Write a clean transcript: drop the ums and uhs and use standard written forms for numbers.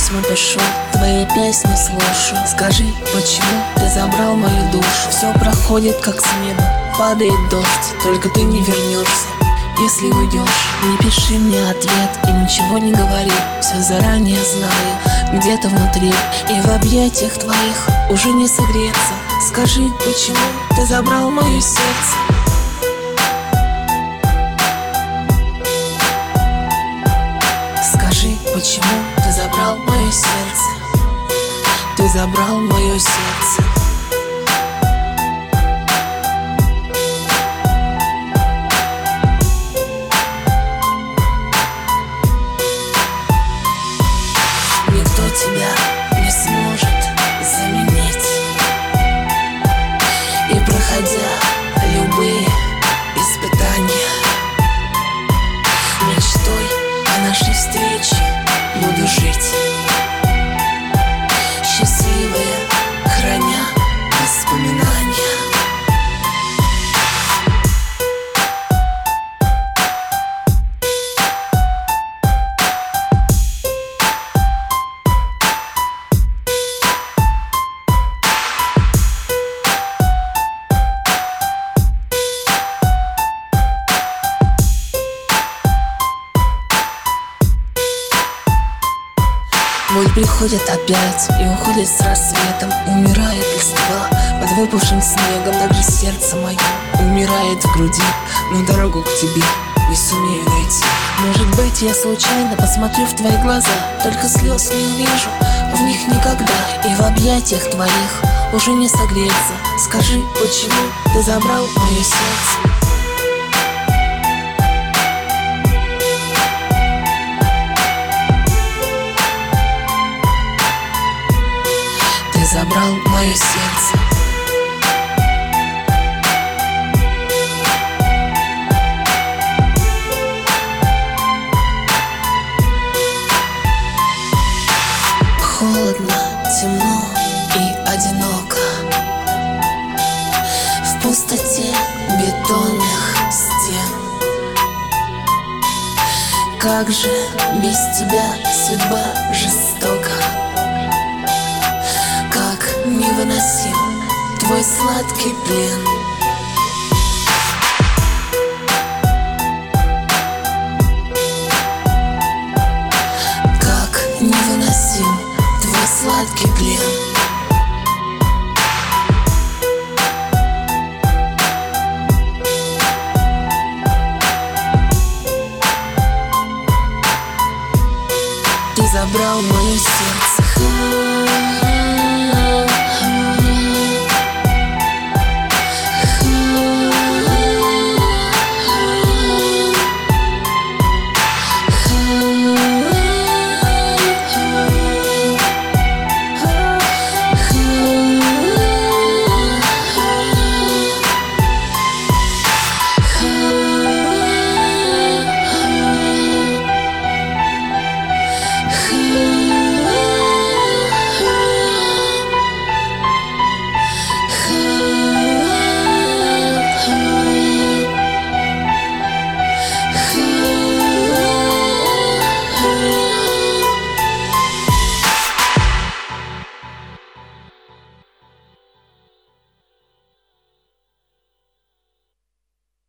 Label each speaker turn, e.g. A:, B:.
A: письма пишу, твои песни слушаю. Скажи, почему ты забрал мою душу? Все проходит как с неба, падает дождь, только ты не вернешься. Если уйдешь, не пиши мне ответ и ничего не говори. Все заранее знаю, где-то внутри и в объятиях твоих уже не согреться. Скажи, почему ты забрал мое сердце? Скажи, почему ты забрал мое сердце? Ты забрал мое сердце. Никто тебя не сможет заменить. И проходя любые испытания, мечтой о нашей встрече буду жить, счастливая, храня воспоминания. Боль приходит опять и уходит с рассветом. Умирает листва под выпавшим снегом. Также сердце мое умирает в груди, но дорогу к тебе не сумею найти. Может быть, я случайно посмотрю в твои глаза, только слез не увижу в них никогда. И в объятиях твоих уже не согреться. Скажи, почему ты забрал мое сердце? Ты забрал мое сердце. Холодно, темно и одиноко в пустоте бетонных стен. Как же без тебя судьба жестока, невыносим твой сладкий плен. Как невыносим твой сладкий плен. Ты забрал мое сердце.